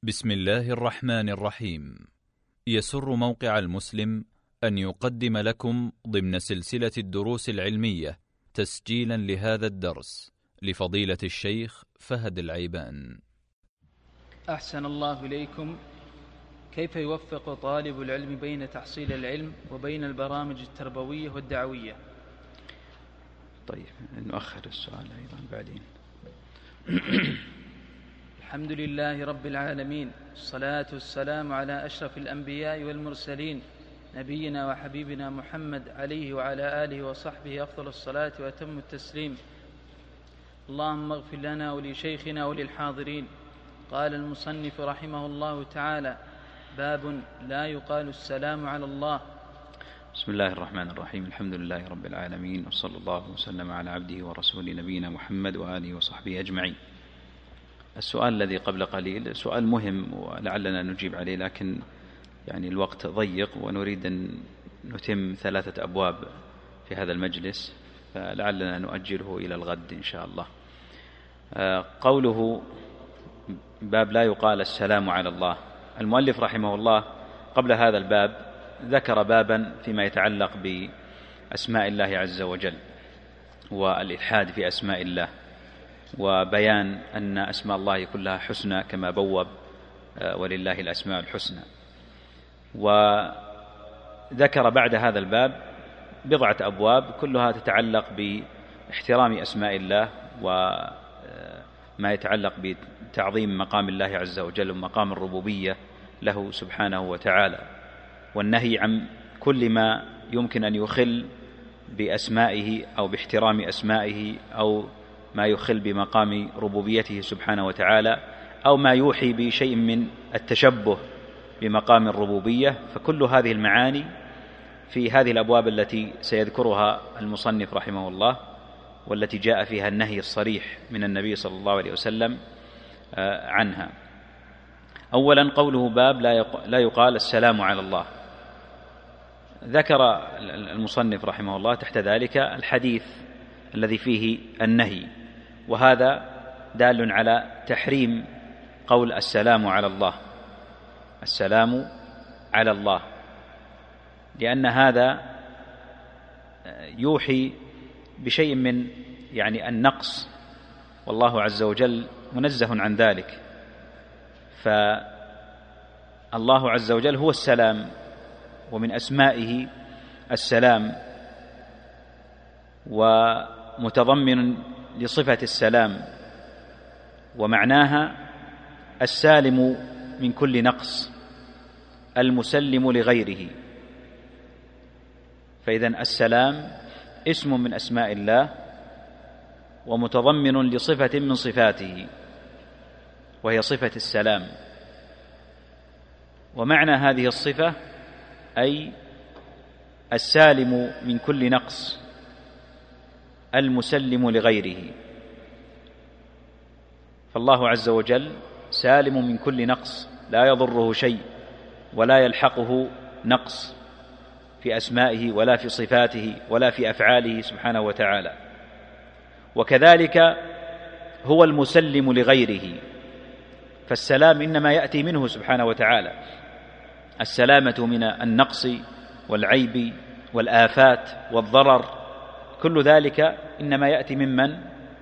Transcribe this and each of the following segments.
بسم الله الرحمن الرحيم. يسر موقع المسلم أن يقدم لكم ضمن سلسلة الدروس العلمية تسجيلا لهذا الدرس لفضيلة الشيخ فهد العيبان. أحسن الله إليكم. كيف يوفق طالب العلم بين تحصيل العلم وبين البرامج التربوية والدعوية؟ طيب نؤخر السؤال أيضا بعدين. الحمد لله رب العالمين، الصلاة والسلام على أشرف الأنبياء والمرسلين، نبينا وحبيبنا محمد عليه وعلى آله وصحبه أفضل الصلاة وأتم التسليم. اللهم اغفر لنا ولشيخنا وللحاضرين. قال المصنف رحمه الله تعالى: باب لا يقال السلام على الله. بسم الله الرحمن الرحيم. الحمد لله رب العالمين، وصلى الله وسلم على عبده ورسوله نبينا محمد وآله وصحبه أجمعين. السؤال الذي قبل قليل سؤال مهم ولعلنا نجيب عليه، لكن يعني الوقت ضيق ونريد أن نتم 3 أبواب في هذا المجلس، فلعلنا نؤجله إلى الغد إن شاء الله. قوله باب لا يقال السلام على الله، المؤلف رحمه الله قبل هذا الباب ذكر بابا فيما يتعلق بأسماء الله عز وجل والإلحاد في أسماء الله، وبيان أن أسماء الله كلها حسنى كما بوب ولله الأسماء الحسنى. وذكر بعد هذا الباب 10 أبواب كلها تتعلق باحترام أسماء الله وما يتعلق بتعظيم مقام الله عز وجل ومقام الربوبية له سبحانه وتعالى، والنهي عن كل ما يمكن أن يخل بأسمائه أو باحترام أسمائه أو ما يخل بمقام ربوبيته سبحانه وتعالى أو ما يوحي بشيء من التشبه بمقام الربوبية. فكل هذه المعاني في هذه الأبواب التي سيذكرها المصنف رحمه الله، والتي جاء فيها النهي الصريح من النبي صلى الله عليه وسلم عنها. أولا قوله باب لا يقال السلام على الله. ذكر المصنف رحمه الله تحت ذلك الحديث الذي فيه النهي، وهذا دال على تحريم قول السلام على الله، السلام على الله، لأن هذا يوحي بشيء من يعني النقص، والله عز وجل منزه عن ذلك. فالله عز وجل هو السلام، ومن أسمائه السلام، ومتضمن لصفة السلام، ومعناها السالم من كل نقص المسلم لغيره. فإذن السلام اسم من أسماء الله ومتضمن لصفة من صفاته، وهي صفة السلام. ومعنى هذه الصفة أي السالم من كل نقص المسلم لغيره. فالله عز وجل سالم من كل نقص، لا يضره شيء ولا يلحقه نقص في أسمائه ولا في صفاته ولا في أفعاله سبحانه وتعالى. وكذلك هو المسلم لغيره، فالسلام إنما يأتي منه سبحانه وتعالى، السلامة من النقص والعيب والآفات والضرر، كل ذلك إنما يأتي ممن؟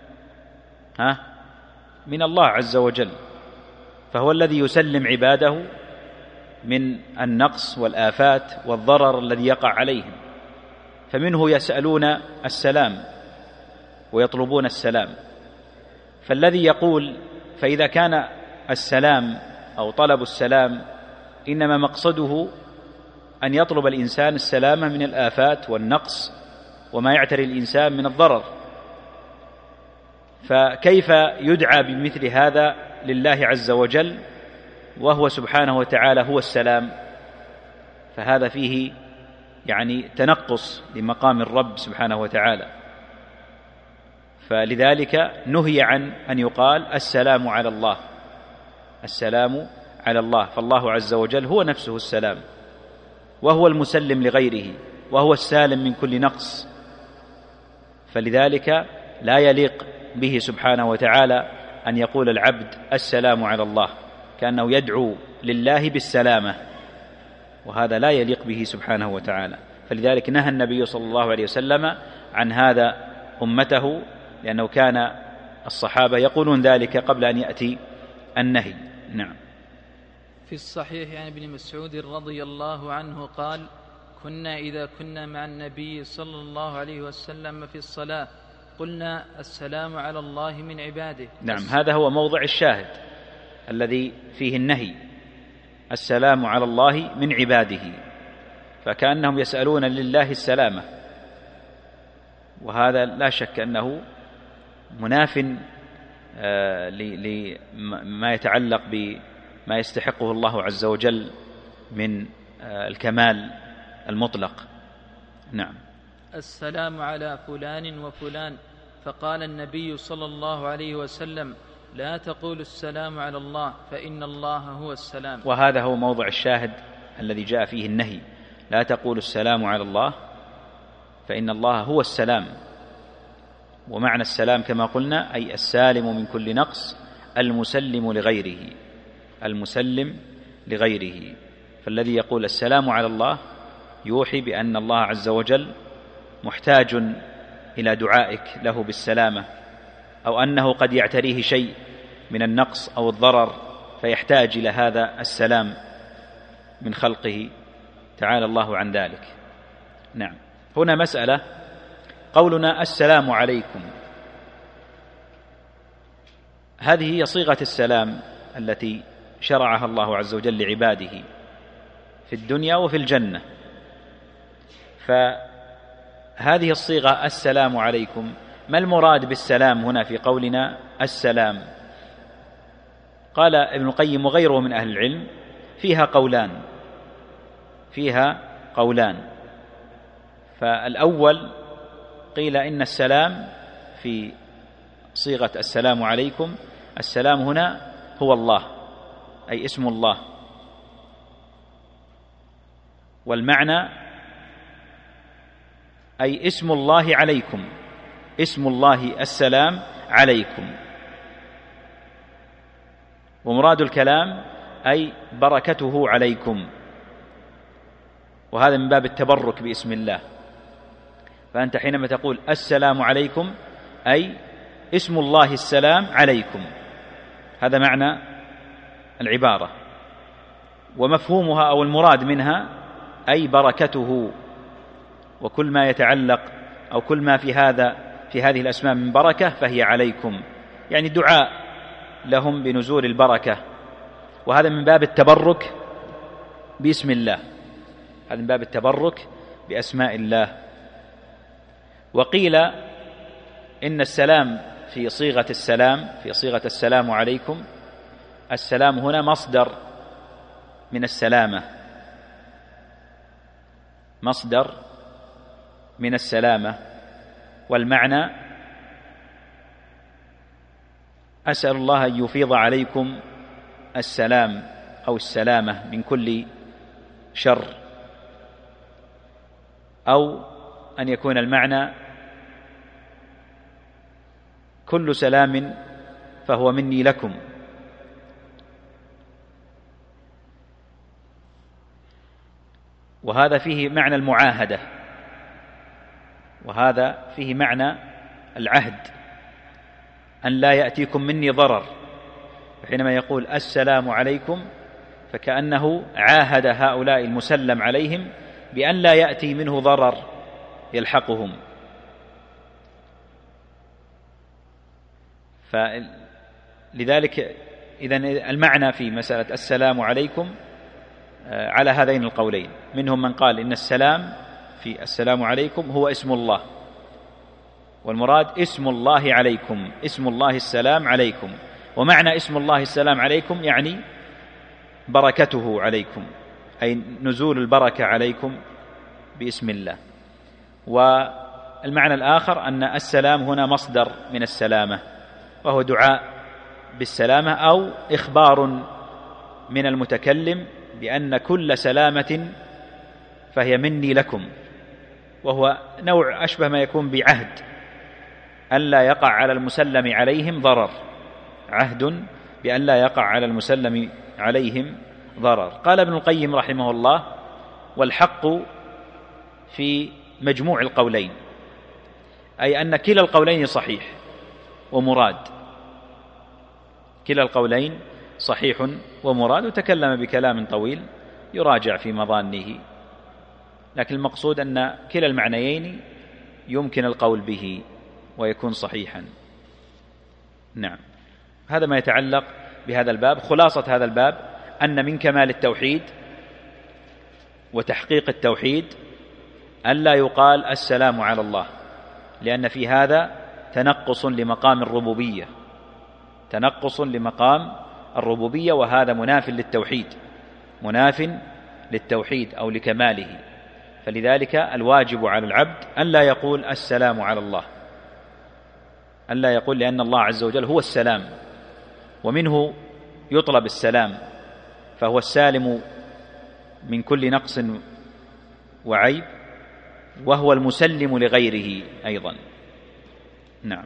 من الله عز وجل. فهو الذي يسلم عباده من النقص والآفات والضرر الذي يقع عليهم، فمنه يسألون السلام ويطلبون السلام. فالذي يقول فإذا كان السلام أو طلب السلام إنما مقصده أن يطلب الإنسان السلامة من الآفات والنقص وما يعتري الإنسان من الضرر، فكيف يدعى بمثل هذا لله عز وجل وهو سبحانه وتعالى هو السلام؟ فهذا فيه يعني تنقص لمقام الرب سبحانه وتعالى. فلذلك نهي عن أن يقال السلام على الله، السلام على الله. فالله عز وجل هو نفسه السلام، وهو المسلم لغيره، وهو السالم من كل نقص. فلذلك لا يليق به سبحانه وتعالى أن يقول العبد السلام على الله، كأنه يدعو لله بالسلامة، وهذا لا يليق به سبحانه وتعالى. فلذلك نهى النبي صلى الله عليه وسلم عن هذا أمته، لأنه كان الصحابة يقولون ذلك قبل أن يأتي النهي. نعم. في الصحيح عن ابن مسعود رضي الله عنه قال: كنا إذا كنا مع النبي صلى الله عليه وسلم في الصلاة قلنا: السلام على الله من عباده. نعم، هذا هو موضع الشاهد الذي فيه النهي، السلام على الله من عباده، فكأنهم يسألون لله السلامة، وهذا لا شك أنه مناف لما يتعلق بما يستحقه الله عز وجل من الكمال المطلق. نعم. السلام على فلان وفلان، فقال النبي صلى الله عليه وسلم: لا تقولوا السلام على الله فإن الله هو السلام. وهذا هو موضع الشاهد الذي جاء فيه النهي، لا تقولوا السلام على الله فإن الله هو السلام. ومعنى السلام كما قلنا أي السالم من كل نقص، المسلم لغيره، المسلم لغيره. فالذي يقول السلام على الله يوحي بأن الله عز وجل محتاج إلى دعائك له بالسلامة، أو أنه قد يعتريه شيء من النقص أو الضرر فيحتاج إلى هذا السلام من خلقه، تعالى الله عن ذلك. نعم. هنا مسألة، قولنا السلام عليكم، هذه هي صيغة السلام التي شرعها الله عز وجل لعباده في الدنيا وفي الجنة. فهذه الصيغة السلام عليكم، ما المراد بالسلام هنا في قولنا السلام؟ قال ابن القيم وغيره من أهل العلم فيها قولان. فالأول قيل إن السلام في صيغة السلام عليكم، السلام هنا هو الله أي اسم الله، والمعنى أي اسم الله عليكم، اسم الله السلام عليكم. ومراد الكلام أي بركته عليكم، وهذا من باب التبرك باسم الله. فأنت حينما تقول السلام عليكم أي اسم الله السلام عليكم، هذا معنى العبارة. ومفهومها أو المراد منها أي بركته، وكل ما يتعلق أو كل ما في هذه الأسماء من بركة فهي عليكم، يعني دعاء لهم بنزول البركة، وهذا من باب التبرك باسم الله، هذا من باب التبرك بأسماء الله. وقيل إن السلام في صيغة السلام عليكم، السلام هنا مصدر من السلامة، مصدر من السلامة، والمعنى أسأل الله أن يفيض عليكم السلام أو السلامة من كل شر، أو أن يكون المعنى كل سلام فهو مني لكم. وهذا فيه معنى المعاهدة، وهذا فيه معنى العهد، أن لا يأتيكم مني ضرر. حينما يقول السلام عليكم فكأنه عاهد هؤلاء المسلم عليهم بأن لا يأتي منه ضرر يلحقهم. فلذلك إذن المعنى في مسألة السلام عليكم على هذين القولين. منهم من قال إن السلام في السلام عليكم هو اسم الله، والمراد اسم الله عليكم، اسم الله السلام عليكم، ومعنى اسم الله السلام عليكم يعني بركته عليكم، أي نزول البركة عليكم باسم الله. والمعنى الآخر أن السلام هنا مصدر من السلامة، وهو دعاء بالسلامة أو إخبار من المتكلم بأن كل سلامة فهي مني لكم، وهو نوع أشبه ما يكون بعهد أن لا يقع على المسلم عليهم ضرر، عهد بأن لا يقع على المسلم عليهم ضرر. قال ابن القيم رحمه الله: والحق في مجموع القولين، أي أن كلا القولين صحيح ومراد، كلا القولين صحيح ومراد. وتكلم بكلام طويل يراجع في مظانه، لكن المقصود أن كلا المعنيين يمكن القول به ويكون صحيحا. نعم، هذا ما يتعلق بهذا الباب. خلاصة هذا الباب أن من كمال التوحيد وتحقيق التوحيد ألا يقال السلام على الله، لأن في هذا تنقص لمقام الربوبية، تنقص لمقام الربوبية، وهذا مناف للتوحيد، مناف للتوحيد أو لكماله. فلذلك الواجب على العبد أن لا يقول السلام على الله، أن لا يقول، لأن الله عز وجل هو السلام ومنه يطلب السلام، فهو السالم من كل نقص وعيب، وهو المسلم لغيره أيضا. نعم.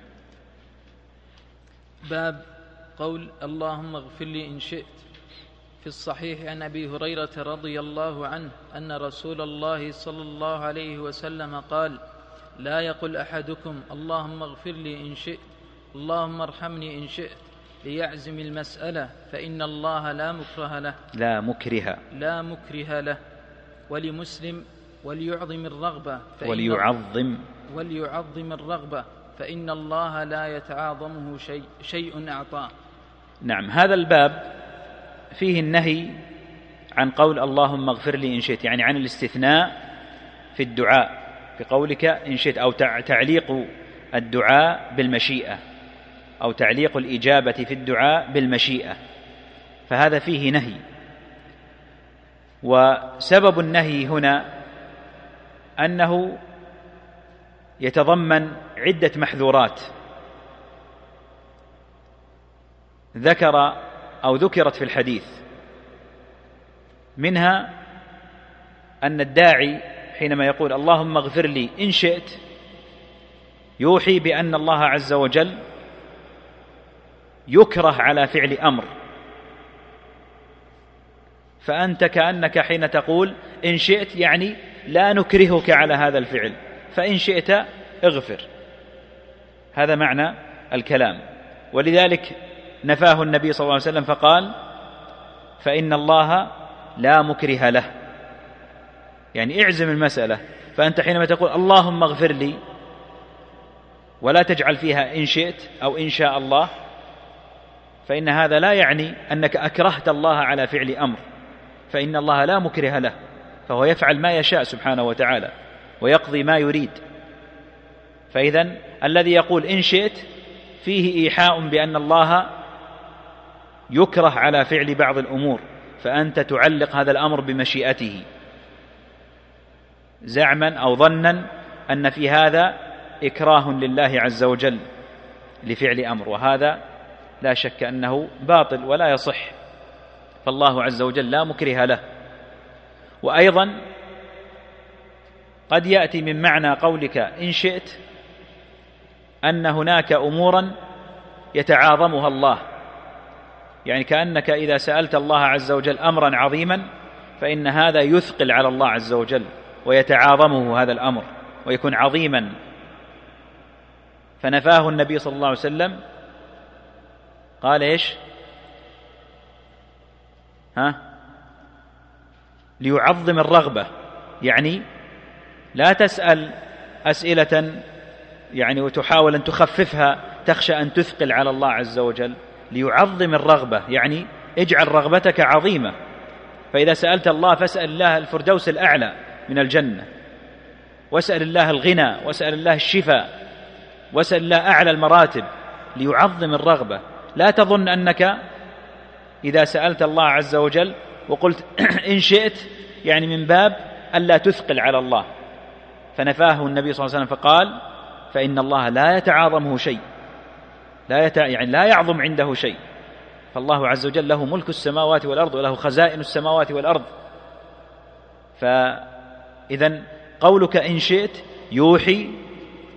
باب قول اللهم اغفر لي إن شئت. في الصحيح عن أبي هريرة رضي الله عنه أن رسول الله صلى الله عليه وسلم قال: لا يقل أحدكم اللهم اغفر لي إن شئت، اللهم ارحمني إن شئت، ليعزم المسألة، فإن الله لا مكره له، لا مكره له. ولمسلم: وليعظم الرغبة، وليعظم الرغبة، فإن الله لا يتعاظمه شيء أعطاه. نعم، هذا الباب فيه النهي عن قول اللهم اغفر لي إن شئت، يعني عن الاستثناء في الدعاء في قولك إن شئت، أو تعليق الدعاء بالمشيئة، أو تعليق الإجابة في الدعاء بالمشيئة، فهذا فيه نهي. وسبب النهي هنا أنه يتضمن عدة محذورات ذكرت في الحديث، منها أن الداعي حينما يقول اللهم اغفر لي إن شئت يوحي بأن الله عز وجل يكره على فعل أمر، فأنت كأنك حين تقول إن شئت يعني لا نكرهك على هذا الفعل، فإن شئت اغفر، هذا معنى الكلام. ولذلك نفاه النبي صلى الله عليه وسلم فقال: فإن الله لا مكره له، يعني اعزم المسألة. فأنت حينما تقول اللهم اغفر لي ولا تجعل فيها إن شئت أو إن شاء الله، فإن هذا لا يعني أنك أكرهت الله على فعل أمر، فإن الله لا مكره له، فهو يفعل ما يشاء سبحانه وتعالى ويقضي ما يريد. فإذن الذي يقول إن شئت فيه إيحاء بأن الله يكره على فعل بعض الأمور، فأنت تعلق هذا الأمر بمشيئته زعما أو ظنا أن في هذا إكراه لله عز وجل لفعل أمر، وهذا لا شك أنه باطل ولا يصح، فالله عز وجل لا مكره له. وأيضا قد يأتي من معنى قولك إن شئت أن هناك أمورا يتعاظمها الله، يعني كأنك إذا سألت الله عز وجل أمرا عظيما فإن هذا يثقل على الله عز وجل ويتعاظمه هذا الأمر ويكون عظيما، فنفاه النبي صلى الله عليه وسلم. قال إيش؟ ليعظم الرغبة، يعني لا تسأل أسئلة يعني وتحاول أن تخففها تخشى أن تثقل على الله عز وجل. ليعظم الرغبة يعني اجعل رغبتك عظيمة، فإذا سألت الله فاسأل الله الفردوس الأعلى من الجنة، واسأل الله الغنى، واسأل الله الشفاء، واسأل الله أعلى المراتب. ليعظم الرغبة، لا تظن أنك إذا سألت الله عز وجل وقلت إن شئت يعني من باب ألا تثقل على الله، فنفاه النبي صلى الله عليه وسلم فقال: فإن الله لا يتعاظمه شيء، يعني لا يعظم عنده شيء، فالله عز وجل له ملك السماوات والأرض وله خزائن السماوات والأرض. فإذن قولك إن شئت يوحي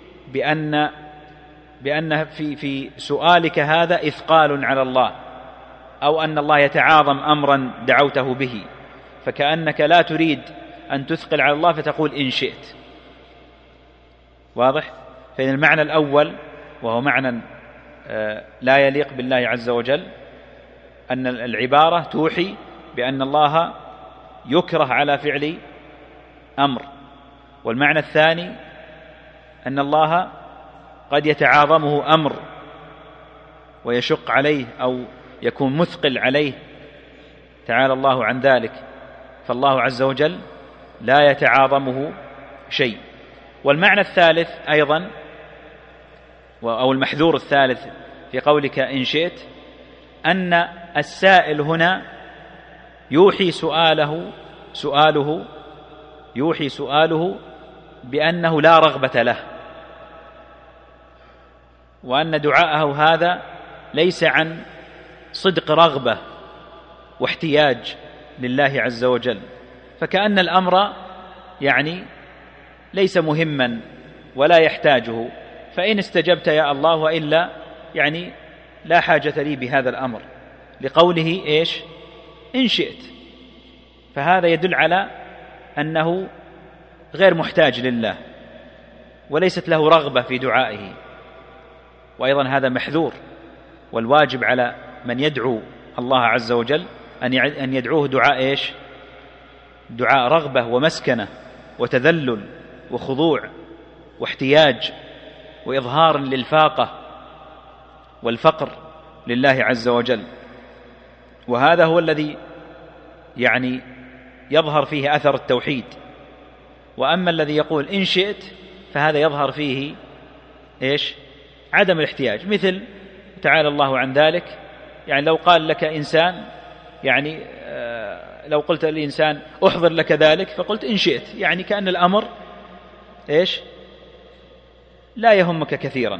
بأن في سؤالك هذا إثقال على الله، أو أن الله يتعاظم أمرا دعوته به، فكأنك لا تريد أن تثقل على الله فتقول إن شئت. واضح؟ فإن المعنى الأول وهو معنى لا يليق بالله عز وجل أن العبارة توحي بأن الله يكره على فعل أمر، والمعنى الثاني أن الله قد يتعاظمه أمر ويشق عليه أو يكون مثقل عليه، تعالى الله عن ذلك، فالله عز وجل لا يتعاظمه شيء. والمعنى الثالث أيضا أو المحذور الثالث في قولك إن شئت أن السائل هنا يوحي سؤاله بأنه لا رغبة له، وأن دعاءه هذا ليس عن صدق رغبة واحتياج لله عز وجل، فكأن الأمر يعني ليس مهما ولا يحتاجه، فإن استجبت يا الله وإلا يعني لا حاجة لي بهذا الأمر، لقوله إيش؟ إن شئت. فهذا يدل على أنه غير محتاج لله وليست له رغبة في دعائه، وأيضا هذا محذور، والواجب على من يدعو الله عز وجل أن يدعوه دعاء إيش؟ دعاء رغبة ومسكنة وتذلل وخضوع واحتياج وإظهار للفاقة والفقر لله عز وجل. وهذا هو الذي يعني يظهر فيه أثر التوحيد. وأما الذي يقول إن شئت فهذا يظهر فيه إيش؟ عدم الاحتياج، مثل تعالى الله عن ذلك، يعني لو قال لك إنسان، يعني لو قلت للإنسان أحضر لك ذلك فقلت إن شئت، يعني كأن الأمر إيش؟ لا يهمك كثيرا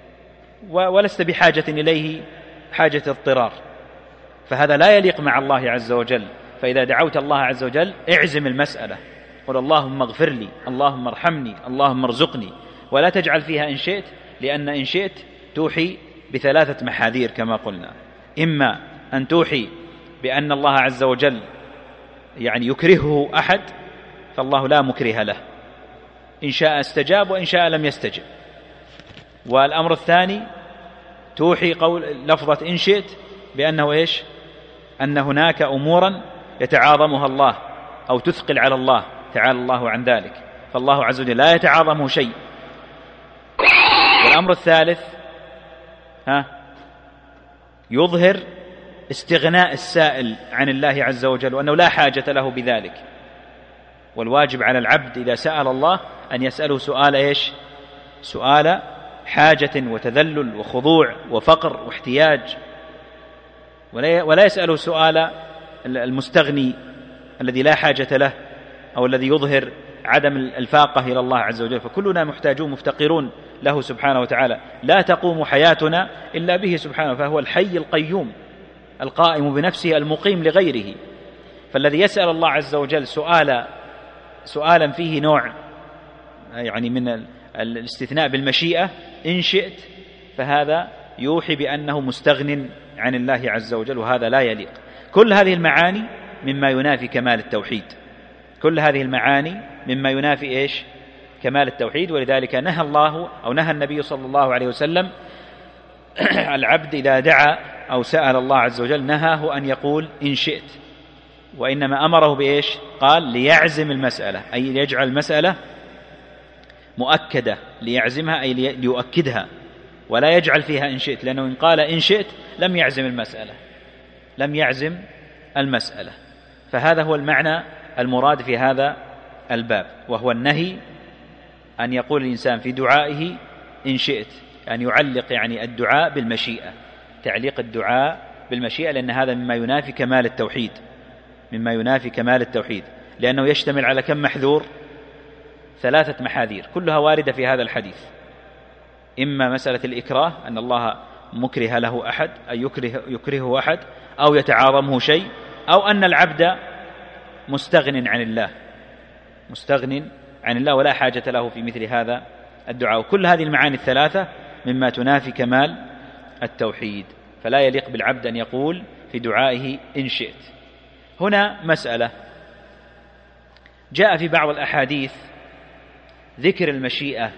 ولست بحاجة إليه حاجة اضطرار، فهذا لا يليق مع الله عز وجل. فإذا دعوت الله عز وجل اعزم المسألة، قل اللهم اغفر لي، اللهم ارحمني، اللهم ارزقني، ولا تجعل فيها إن شئت، لأن إن شئت توحي بثلاثة محاذير كما قلنا: إما أن توحي بأن الله عز وجل يعني يكرهه أحد، فالله لا مكره له، إن شاء استجاب وإن شاء لم يستجب. والأمر الثاني توحي قول لفظة إن شئت بأنه إيش؟ أن هناك أمورا يتعاظمها الله أو تثقل على الله، تعالى الله عن ذلك، فالله عز وجل لا يتعاظمه شيء. والأمر الثالث يظهر استغناء السائل عن الله عز وجل وأنه لا حاجة له بذلك. والواجب على العبد إذا سأل الله أن يسأله سؤال إيش؟ سؤال حاجة وتذلل وخضوع وفقر واحتياج، ولا يسأله سؤال المستغني الذي لا حاجة له أو الذي يظهر عدم الفاقة إلى الله عز وجل. فكلنا محتاجون مفتقرون له سبحانه وتعالى، لا تقوم حياتنا إلا به سبحانه، فهو الحي القيوم القائم بنفسه المقيم لغيره. فالذي يسأل الله عز وجل سؤالا فيه نوع يعني من الاستثناء بالمشيئة إن شئت، فهذا يوحي بأنه مستغن عن الله عز وجل، وهذا لا يليق. كل هذه المعاني مما ينافي كمال التوحيد، كل هذه المعاني مما ينافي إيش؟ كمال التوحيد. ولذلك نهى الله أو نهى النبي صلى الله عليه وسلم العبد إذا دعا أو سأل الله عز وجل نهاه أن يقول إن شئت، وإنما أمره بإيش؟ قال ليعزم المسألة، أي ليجعل المسألة مؤكدة، ليعزمها أي ليؤكدها، ولا يجعل فيها إن شئت، لأنه إن قال إن شئت لم يعزم المسألة. فهذا هو المعنى المراد في هذا الباب، وهو النهي أن يقول الإنسان في دعائه إن شئت، أن يعلق يعني الدعاء بالمشيئة، تعليق الدعاء بالمشيئة، لأن هذا مما ينافي كمال التوحيد، لأنه يشتمل على كم محذور؟ 3 محاذير كلها واردة في هذا الحديث: إما مسألة الإكراه، أن الله مكره له أحد، أي يكرهه أحد، أو يتعاظمه شيء، أو أن العبد مستغن عن الله ولا حاجة له في مثل هذا الدعاء. كل هذه المعاني ال3 مما تنافي كمال التوحيد، فلا يليق بالعبد أن يقول في دعائه إن شئت. هنا مسألة: جاء في بعض الأحاديث ذكر المشيئة،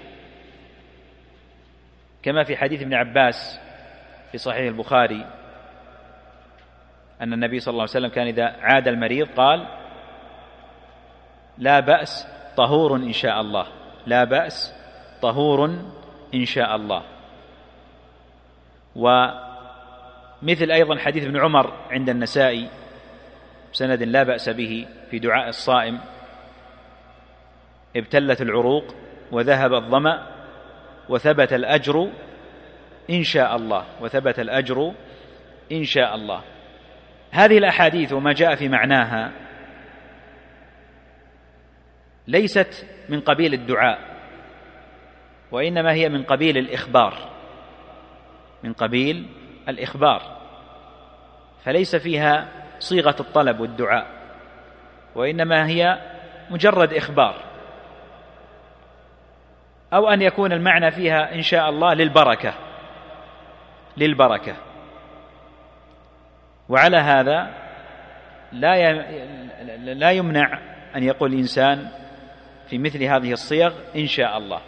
كما في حديث ابن عباس في صحيح البخاري أن النبي صلى الله عليه وسلم كان إذا عاد المريض قال: لا بأس طهور إن شاء الله، لا بأس طهور إن شاء الله. ومثل أيضا حديث ابن عمر عند النسائي بسند لا بأس به في دعاء الصائم: ابتلت العروق وذهب الظمأ وثبت الأجر إن شاء الله، وثبت الأجر إن شاء الله. هذه الأحاديث وما جاء في معناها ليست من قبيل الدعاء، وإنما هي من قبيل الإخبار، من قبيل الإخبار، فليس فيها صيغة الطلب والدعاء، وإنما هي مجرد إخبار، أو أن يكون المعنى فيها إن شاء الله للبركة. وعلى هذا لا يمنع أن يقول الإنسان في مثل هذه الصيغ إن شاء الله،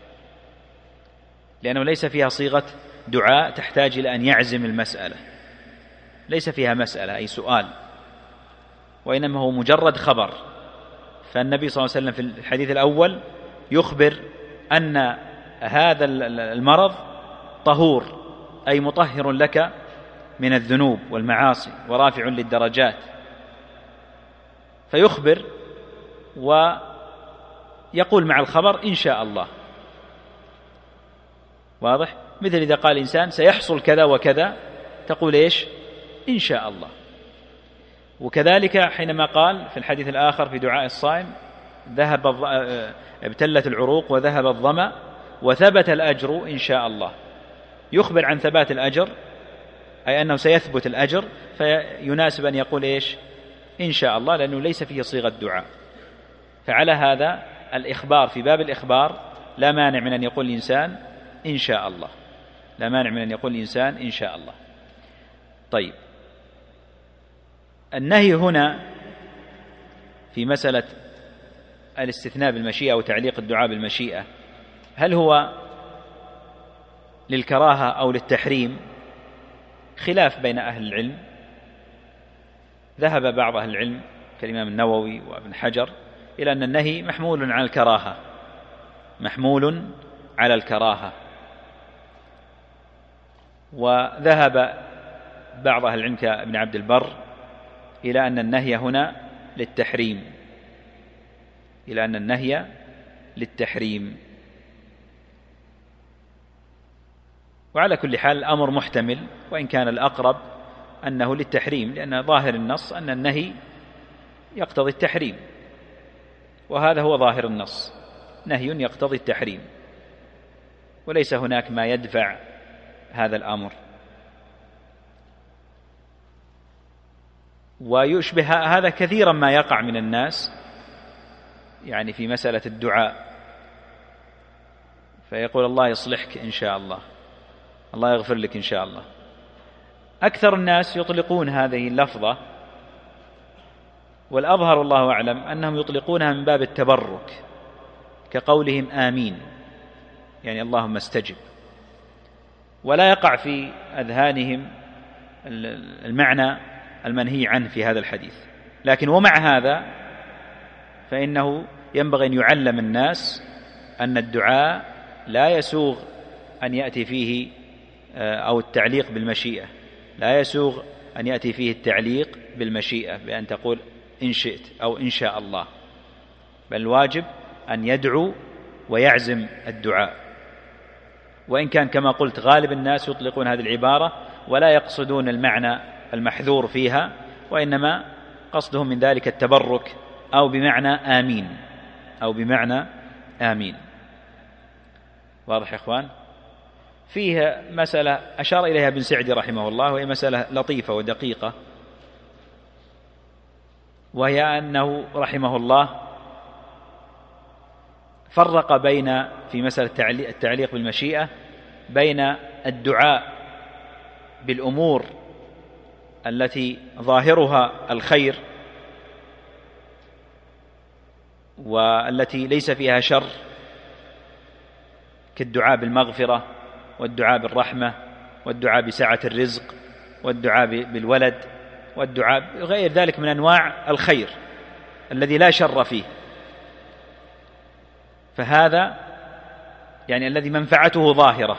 لأنه ليس فيها صيغة دعاء تحتاج إلى أن يعزم المسألة، ليس فيها مسألة أي سؤال، وإنما هو مجرد خبر. فالنبي صلى الله عليه وسلم في الحديث الأول يخبر أن هذا المرض طهور، أي مطهر لك من الذنوب والمعاصي ورافع للدرجات، فيخبر ويقول مع الخبر إن شاء الله. واضح؟ مثل إذا قال الإنسان سيحصل كذا وكذا تقول إيش؟ إن شاء الله. وكذلك حينما قال في الحديث الآخر في دعاء الصائم: ابتلت العروق وذهب الظمأ وثبت الأجر إن شاء الله، يخبر عن ثبات الأجر، أي أنه سيثبت الأجر، فيناسب أن يقول إيش؟ إن شاء الله، لأنه ليس فيه صيغة دعاء. فعلى هذا الإخبار في باب الإخبار لا مانع من أن يقول الإنسان إن شاء الله، لا مانع من أن يقول الإنسان إن شاء الله. طيب، النهي هنا في مسألة الاستثناء بالمشيئة وتعليق الدعاء بالمشيئة، هل هو للكراهة أو للتحريم؟ خلاف بين أهل العلم. ذهب بعض أهل العلم كالإمام النووي وابن حجر إلى أن النهي محمول على الكراهة، محمول على الكراهة. وذهب بعض أهل العلم كابن عبد البر إلى أن النهي هنا للتحريم، إلى أن النهي للتحريم. وعلى كل حال الأمر محتمل، وإن كان الأقرب أنه للتحريم، لأن ظاهر النص أن النهي يقتضي التحريم، وهذا هو ظاهر النص، نهي يقتضي التحريم، وليس هناك ما يدفع هذا الأمر. ويشبه هذا كثيرا ما يقع من الناس يعني في مسألة الدعاء، فيقول الله يصلحك إن شاء الله، الله يغفر لك إن شاء الله. أكثر الناس يطلقون هذه اللفظة، والأظهر والله أعلم أنهم يطلقونها من باب التبرك، كقولهم آمين، يعني اللهم استجب، ولا يقع في أذهانهم المعنى المنهي عنه في هذا الحديث. لكن ومع هذا فإنه ينبغي أن يعلم الناس أن الدعاء لا يسوغ أن يأتي فيه أو التعليق بالمشيئة، لا يسوغ أن يأتي فيه التعليق بالمشيئة بأن تقول إن شئت أو إن شاء الله، بل الواجب أن يدعو ويعزم الدعاء. وإن كان كما قلت غالب الناس يطلقون هذه العبارة ولا يقصدون المعنى المحذور فيها، وإنما قصدهم من ذلك التبرك أو بمعنى آمين، أو بمعنى آمين. واضح يا إخوان؟ فيه مسألة أشار إليها ابن سعدي رحمه الله، وهي مسألة لطيفة ودقيقة، وهي أنه رحمه الله فرق بين في مسألة التعليق بالمشيئة بين الدعاء بالأمور التي ظاهرها الخير والتي ليس فيها شر، كالدعاء بالمغفرة والدعاء بالرحمة والدعاء بسعة الرزق والدعاء بالولد والدعاء غير ذلك من أنواع الخير الذي لا شر فيه، فهذا يعني الذي منفعته ظاهرة،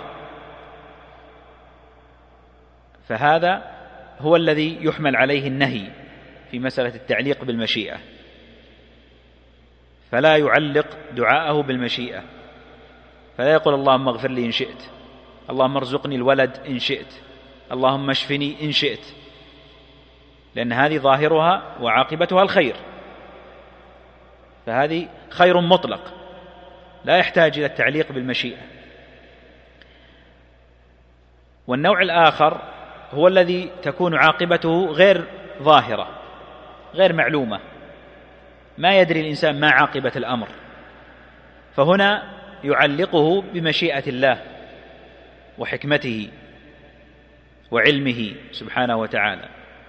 فهذا هو الذي يحمل عليه النهي في مسألة التعليق بالمشيئة، فلا يعلق دعاءه بالمشيئة، فلا يقول اللهم اغفر لي إن شئت، اللهم ارزقني الولد إن شئت، اللهم اشفني إن شئت، لأن هذه ظاهرها وعاقبتها الخير، فهذه خير مطلق لا يحتاج إلى التعليق بالمشيئة. والنوع الآخر هو الذي تكون عاقبته غير ظاهرة غير معلومة، ما يدري الإنسان ما عاقبة الأمر، فهنا يعلقه بمشيئة الله وحكمته وعلمه سبحانه وتعالى.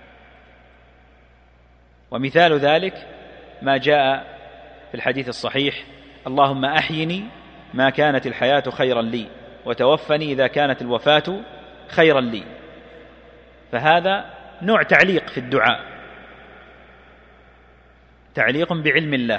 ومثال ذلك ما جاء في الحديث الصحيح: اللهم أحيني ما كانت الحياة خيرا لي وتوفني إذا كانت الوفاة خيرا لي، فهذا نوع تعليق في الدعاء، تعليق بعلم الله.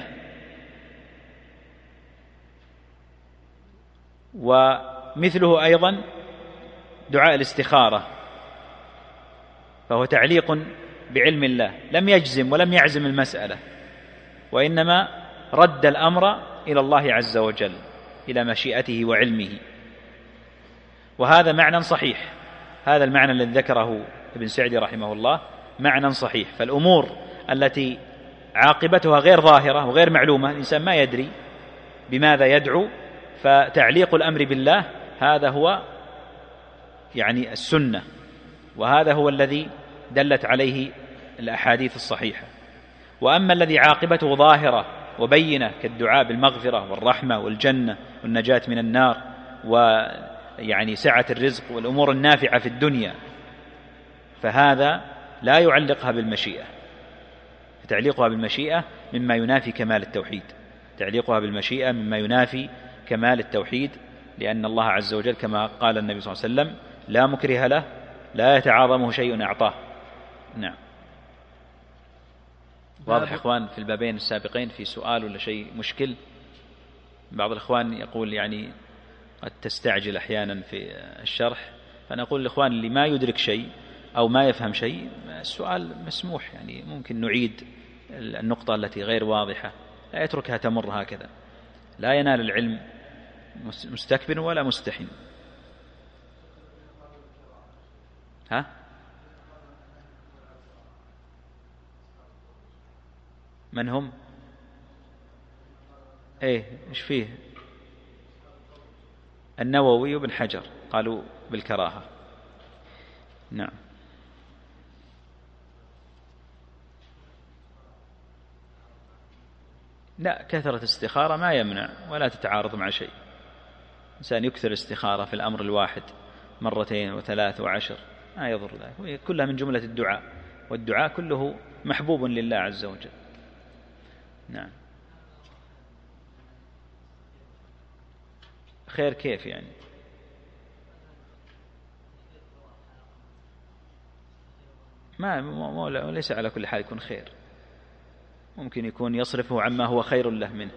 ومثله أيضا دعاء الاستخارة، فهو تعليق بعلم الله، لم يجزم ولم يعزم المسألة، وإنما رد الأمر إلى الله عز وجل، إلى مشيئته وعلمه، وهذا معنى صحيح. هذا المعنى الذي ذكره ابن سعدي رحمه الله معنى صحيح. فالأمور التي عاقبتها غير ظاهرة وغير معلومة، الإنسان ما يدري بماذا يدعو، فتعليق الأمر بالله هذا هو يعني السنة، وهذا هو الذي دلت عليه الأحاديث الصحيحة. وأما الذي عاقبته ظاهرة وبينة كالدعاء بالمغفرة والرحمة والجنة والنجاة من النار ويعني سعة الرزق والأمور النافعة في الدنيا، فهذا لا يعلقها بالمشيئة، تعليقها بالمشيئة مما ينافي كمال التوحيد، تعليقها بالمشيئة مما ينافي كمال التوحيد، لأن الله عز وجل كما قال النبي صلى الله عليه وسلم: لا مكره له، لا يتعاظمه شيء أعطاه. نعم. واضح إخوان في البابين السابقين في سؤال ولا شيء مشكل؟ بعض الإخوان يقول يعني قد تستعجل أحيانا في الشرح، فأنا أقول للإخوان اللي ما يدرك شيء أو ما يفهم شيء السؤال مسموح، يعني ممكن نعيد النقطة التي غير واضحة، لا يتركها تمر هكذا، لا ينال العلم مستكبر ولا مستحن. ها؟ من هم؟ ايه ايش فيه؟ النووي وابن حجر قالوا بالكراهة. نعم. لا، كثرة الاستخارة ما يمنع ولا تتعارض مع شيء، إنسان يكثر الاستخارة في الأمر الواحد مرتين وثلاث وعشر ما يضر ذلك، كلها من جملة الدعاء، والدعاء كله محبوب لله عز وجل. نعم. خير كيف يعني؟ ما ليس على كل حال يكون خير، ممكن يكون يصرفه عما هو خير له منه،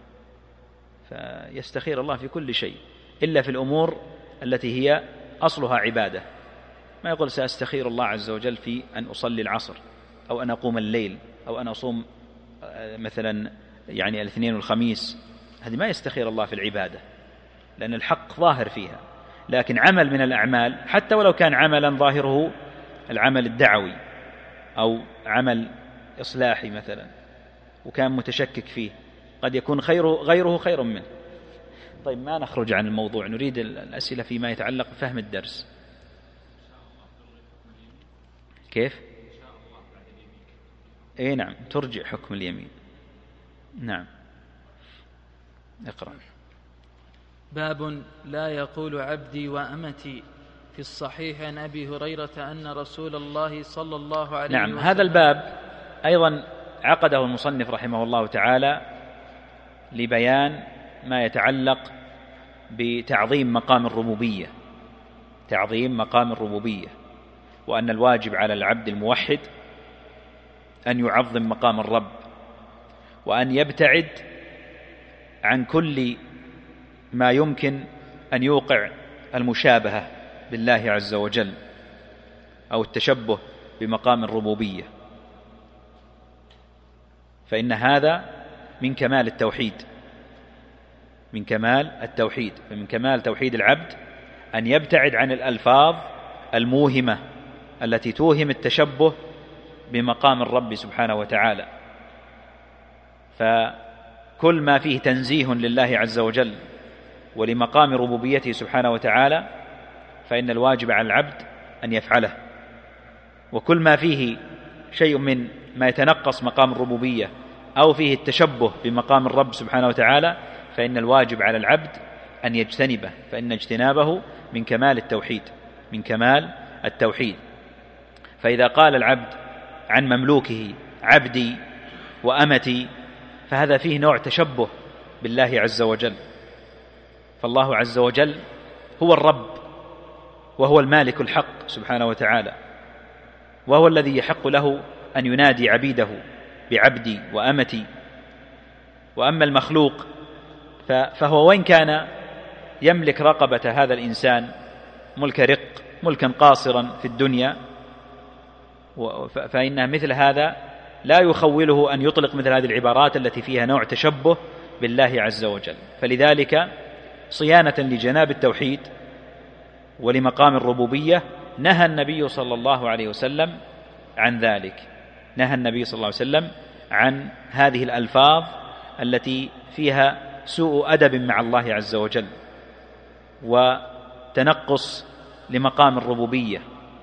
فيستخير الله في كل شيء إلا في الأمور التي هي أصلها عبادة. ما يقول سأستخير الله عز وجل في أن أصلي العصر أو أن أقوم الليل أو أن أصوم مثلا يعني الاثنين والخميس، هذه ما يستخير الله في العبادة، لأن الحق ظاهر فيها. لكن عمل من الأعمال حتى ولو كان عملا ظاهره العمل الدعوي أو عمل إصلاحي مثلا وكان متشكك فيه، قد يكون غيره خير منه. طيب ما نخرج عن الموضوع، نريد الأسئلة فيما يتعلق بفهم الدرس. كيف؟ اي نعم، ترجع حكم اليمين. نعم. اقرأ. باب لا يقول عبدي وأمتي في الصحيح عن أبي هريرة أن رسول الله صلى الله عليه وسلم. نعم، هذا الباب أيضا عقده المصنف رحمه الله تعالى لبيان ما يتعلق بتعظيم مقام الربوبية، تعظيم مقام الربوبية، وأن الواجب على العبد الموحد أن يعظم مقام الرب، وأن يبتعد عن كل ما يمكن أن يوقع المشابهة بالله عز وجل أو التشبه بمقام الربوبية، فإن هذا من كمال التوحيد، من كمال التوحيد، فمن كمال توحيد العبد أن يبتعد عن الألفاظ الموهمة التي توهم التشبه بمقام الرب سبحانه وتعالى. فكل ما فيه تنزيه لله عز وجل ولمقام ربوبيته سبحانه وتعالى فإن الواجب على العبد أن يفعله، وكل ما فيه شيء من ما يتنقص مقام الربوبية أو فيه التشبه بمقام الرب سبحانه وتعالى فإن الواجب على العبد أن يجتنبه، فإن اجتنابه من كمال التوحيد، من كمال التوحيد. فإذا قال العبد عن مملوكه عبدي وأمتي فهذا فيه نوع تشبه بالله عز وجل، فالله عز وجل هو الرب وهو المالك الحق سبحانه وتعالى، وهو الذي يحق له أن ينادي عبيده بعبدي وأمتي. وأما المخلوق فهو وإن كان يملك رقبة هذا الإنسان ملك رق، ملكا قاصرا في الدنيا، فإن مثل هذا لا يخوله أن يطلق مثل هذه العبارات التي فيها نوع تشبه بالله عز وجل. فلذلك صيانة لجناب التوحيد ولمقام الربوبية نهى النبي صلى الله عليه وسلم عن ذلك، نهى النبي صلى الله عليه وسلم عن هذه الألفاظ التي فيها سوء أدب مع الله عز وجل وتنقص لمقام الربوبية،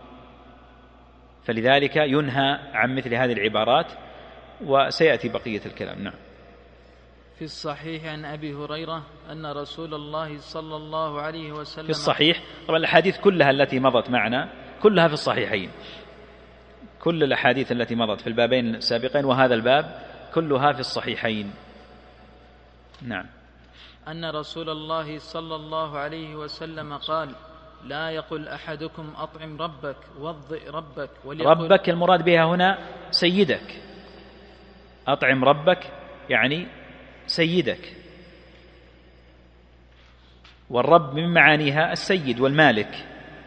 فلذلك ينهى عن مثل هذه العبارات، وسيأتي بقية الكلام. نعم. في الصحيح عن أبي هريرة أن رسول الله صلى الله عليه وسلم. في الصحيح، طبعا الأحاديث كلها التي مضت معنا كلها في الصحيحين، كل الأحاديث التي مضت في البابين السابقين وهذا الباب كلها في الصحيحين. نعم. أن رسول الله صلى الله عليه وسلم قال: لا يقل أحدكم أطعم ربك وضئ ربك، ربك المراد بها هنا سيدك، أطعم ربك يعني سيدك، والرب من معانيها السيد والمالك،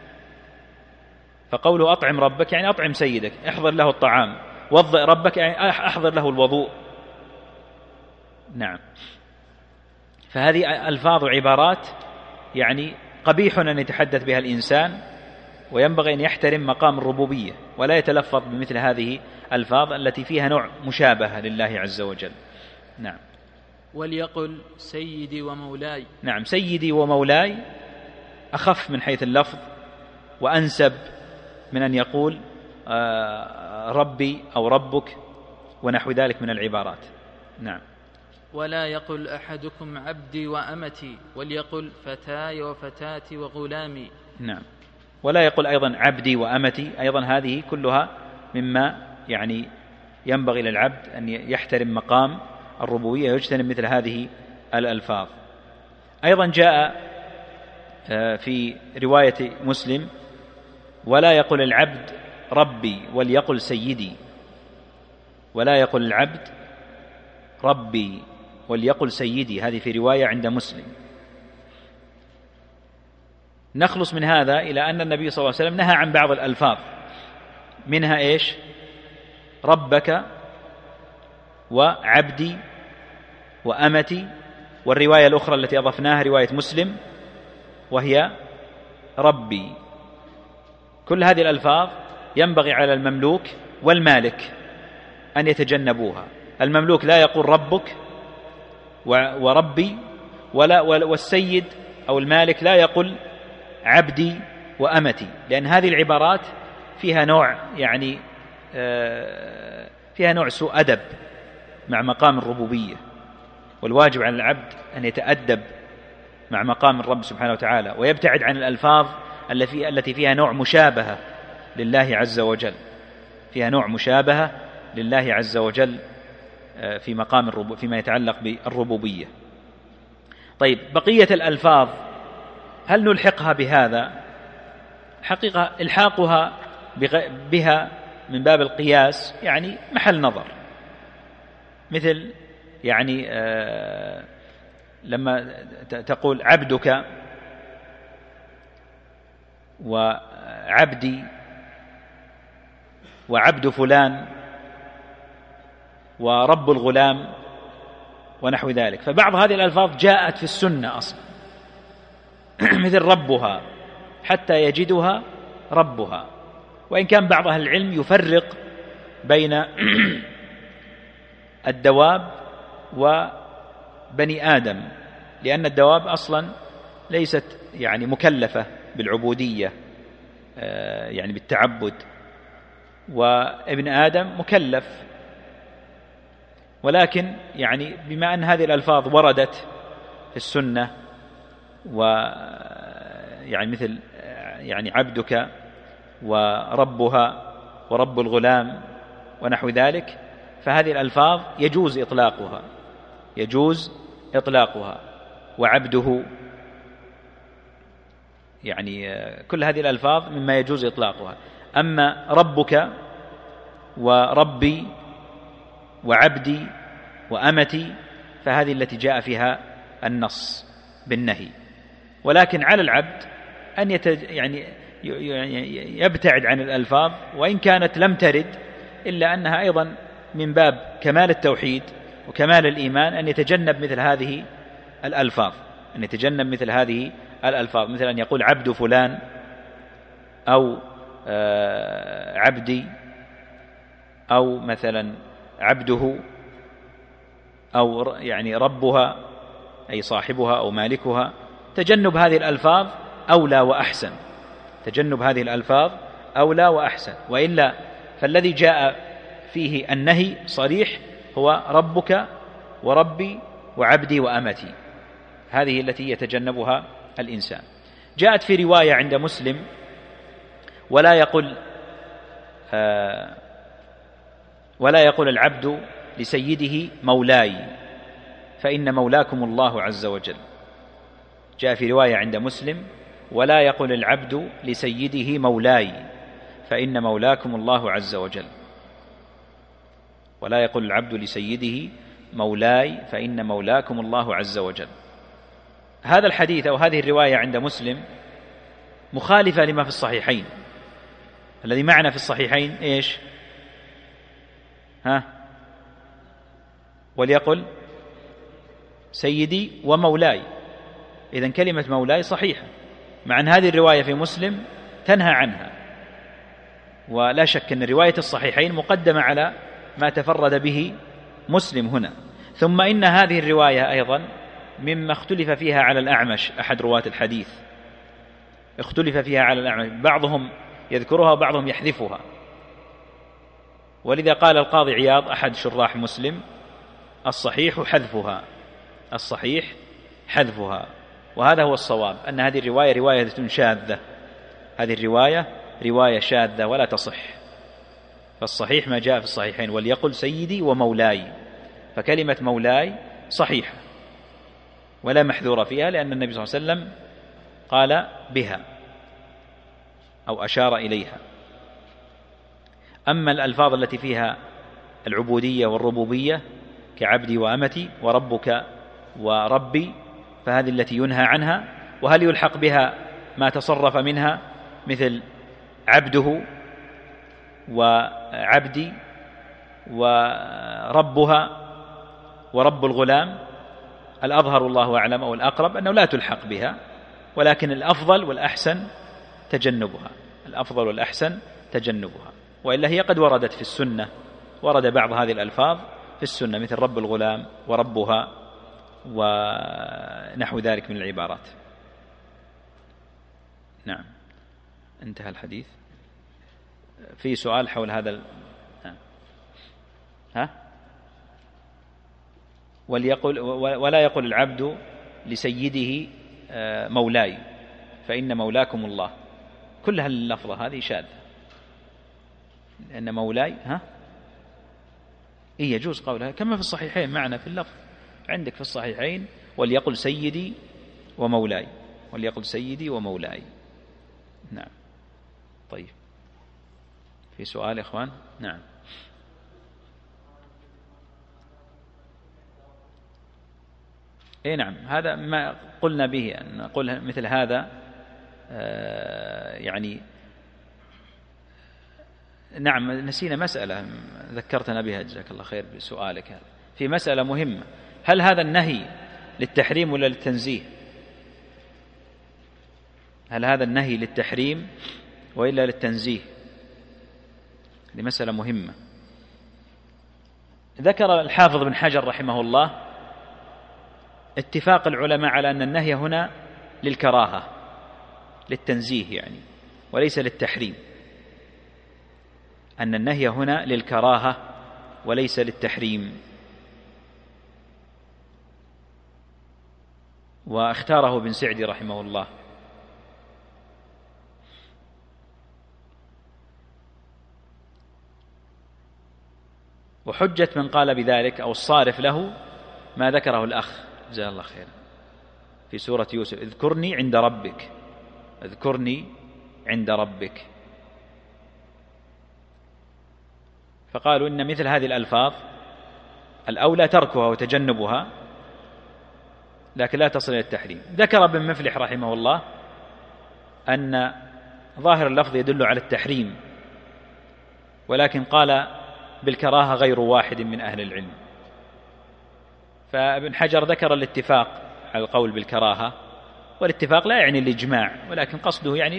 فقوله أطعم ربك يعني أطعم سيدك، احضر له الطعام، وضئ ربك يعني أحضر له الوضوء. نعم. فهذه ألفاظ وعبارات يعني قبيح أن يتحدث بها الإنسان، وينبغي أن يحترم مقام الربوبية ولا يتلفظ بمثل هذه الألفاظ التي فيها نوع مشابهة لله عز وجل. نعم. وليقل سيدي ومولاي. نعم، سيدي ومولاي أخف من حيث اللفظ وأنسب من أن يقول ربي أو ربك ونحو ذلك من العبارات. نعم. ولا يقل أحدكم عبدي وأمتي، وليقل فتاي وفتاتي وغلامي. نعم. ولا يقول أيضا عبدي وأمتي، أيضا هذه كلها مما يعني ينبغي للعبد أن يحترم مقام الربوبية ويجتنب مثل هذه الألفاظ. أيضا جاء في رواية مسلم: ولا يقل العبد ربي وليقل سيدي، ولا يقل العبد ربي وليقل سيدي، هذه في رواية عند مسلم. نخلص من هذا إلى أن النبي صلى الله عليه وسلم نهى عن بعض الألفاظ، منها إيش؟ ربك وعبدي وأمتي، والرواية الأخرى التي أضفناها رواية مسلم وهي ربي. كل هذه الألفاظ ينبغي على المملوك والمالك أن يتجنبوها. المملوك لا يقول ربك وربي، والسيد أو المالك لا يقول عبدي وأمتي، لأن هذه العبارات فيها نوع يعني فيها نوع سوء أدب مع مقام الربوبية، والواجب على العبد أن يتأدب مع مقام الرب سبحانه وتعالى ويبتعد عن الألفاظ التي فيها نوع مشابهة لله عز وجل، فيها نوع مشابهة لله عز وجل في مقام فيما يتعلق بالربوبية. طيب، بقية الألفاظ هل نلحقها بهذا؟ حقيقة إلحاقها بها من باب القياس يعني محل نظر، مثل يعني لما تقول عبدك وعبدي وعبد فلان ورب الغلام ونحو ذلك، فبعض هذه الألفاظ جاءت في السنة أصلا مثل ربها حتى يجدها ربها، وإن كان بعض أهل العلم يفرق بين الدواب وبني آدم، لأن الدواب أصلا ليست يعني مكلفة بالعبودية يعني بالتعبد، وابن آدم مكلف، ولكن يعني بما أن هذه الألفاظ وردت في السنة ويعني مثل يعني عبدك وربها ورب الغلام ونحو ذلك، فهذه الألفاظ يجوز إطلاقها وعبده، يعني كل هذه الألفاظ مما يجوز إطلاقها. أما ربك وربي وعبدي وأمتي فهذه التي جاء فيها النص بالنهي، ولكن على العبد أن يعني يبتعد عن الألفاظ، وإن كانت لم ترد إلا أنها أيضا من باب كمال التوحيد وكمال الإيمان أن يتجنب مثل هذه الألفاظ، مثل أن يقول عبد فلان أو عبدي أو مثلا عبده أو يعني ربها أي صاحبها أو مالكها. تجنب هذه الألفاظ أولى وأحسن، وإلا فالذي جاء فيه النهي صريح هو ربك وربي وعبدي وأمتي، هذه التي يتجنبها الإنسان. جاءت في رواية عند مسلم ولا يقول العبد لسيده مولاي فإن مولاكم الله عز وجل. جاء في رواية عند مسلم ولا يقول العبد لسيده مولاي فإن مولاكم الله عز وجل، ولا يقول العبد لسيده مولاي فإن مولاكم الله عز وجل. هذا الحديث أو هذه الرواية عند مسلم مخالفة لما في الصحيحين. الذي معنا في الصحيحين إيش؟ وليقل سيدي ومولاي، إذن كلمة مولاي صحيحة، مع أن هذه الرواية في مسلم تنهى عنها، ولا شك أن رواية الصحيحين مقدمة على ما تفرد به مسلم هنا. ثم إن هذه الرواية أيضا مما اختلف فيها على الأعمش، أحد رواة الحديث اختلف فيها على الأعمش، بعضهم يذكرها وبعضهم يحذفها، ولذا قال القاضي عياض أحد شراح مسلم الصحيح حذفها، وهذا هو الصواب، أن هذه الرواية رواية شاذة، هذه الرواية رواية شاذة ولا تصح، فالصحيح ما جاء في الصحيحين وليقل سيدي ومولاي، فكلمة مولاي صحيحة ولا محذور فيها، لأن النبي صلى الله عليه وسلم قال بها أو أشار إليها. أما الألفاظ التي فيها العبودية والربوبية كعبدي وأمتي وربك وربي فهذه التي ينهى عنها. وهل يلحق بها ما تصرف منها مثل عبده وعبدي وربها ورب الغلام؟ الأظهر الله أعلم أو الأقرب أنه لا تلحق بها، ولكن الأفضل والأحسن تجنبها، وإلا هي قد وردت في السنة، ورد بعض هذه الألفاظ في السنة مثل رب الغلام وربها ونحو ذلك من العبارات. نعم، انتهى الحديث. في سؤال حول هذا ولا يقول العبد لسيده مولاي فإن مولاكم الله، كل هاللفظة هذه شاذة، لأن مولاي يجوز قولها كما في الصحيحين معنا في اللفظ، عندك في الصحيحين وليقل سيدي ومولاي، وليقل سيدي ومولاي. نعم. طيب، في سؤال يا إخوان؟ نعم. نعم، هذا ما قلنا به، أن نقول مثل هذا يعني نعم. نسينا مسألة ذكرتنا بها، جزاك الله خير بسؤالك هذا، في مسألة مهمة: هل هذا النهي للتحريم ولا للتنزيه؟ هل هذا النهي للتحريم وإلا للتنزيه؟ هذه مسألة مهمة. ذكر الحافظ بن حجر رحمه الله اتفاق العلماء على أن النهي هنا للكراهة، للتنزيه يعني، وليس للتحريم، أن النهي هنا للكراهة وليس للتحريم. واختاره ابن سعدي رحمه الله. وحجة من قال بذلك أو الصارف له ما ذكره الأخ جزاه الله خيرا في سورة يوسف: اذكرني عند ربك، اذكرني عند ربك. فقالوا إن مثل هذه الألفاظ الأولى تركها وتجنبها، لكن لا تصل إلى التحريم. ذكر ابن مفلح رحمه الله أن ظاهر اللفظ يدل على التحريم، ولكن قال بالكراهة غير واحد من أهل العلم. فابن حجر ذكر الاتفاق على القول بالكراهة، والاتفاق لا يعني الإجماع، ولكن قصده يعني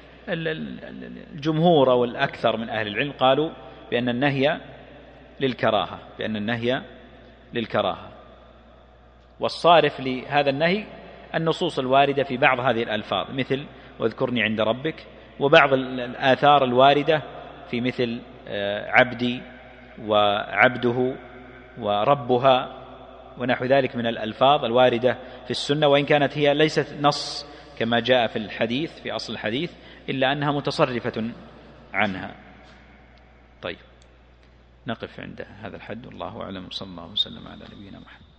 الجمهور أو الأكثر من أهل العلم قالوا بأن النهي للكراهة، بأن النهي للكراهة. والصارف لهذا النهي النصوص الواردة في بعض هذه الألفاظ مثل واذكرني عند ربك، وبعض الآثار الواردة في مثل عبدي وعبده وربها ونحو ذلك من الألفاظ الواردة في السنة، وإن كانت هي ليست نص كما جاء في الحديث في أصل الحديث، إلا أنها متصرفة عنها. طيب، نقف عند هذا الحد، والله أعلم، صلى الله وسلم على نبينا محمد.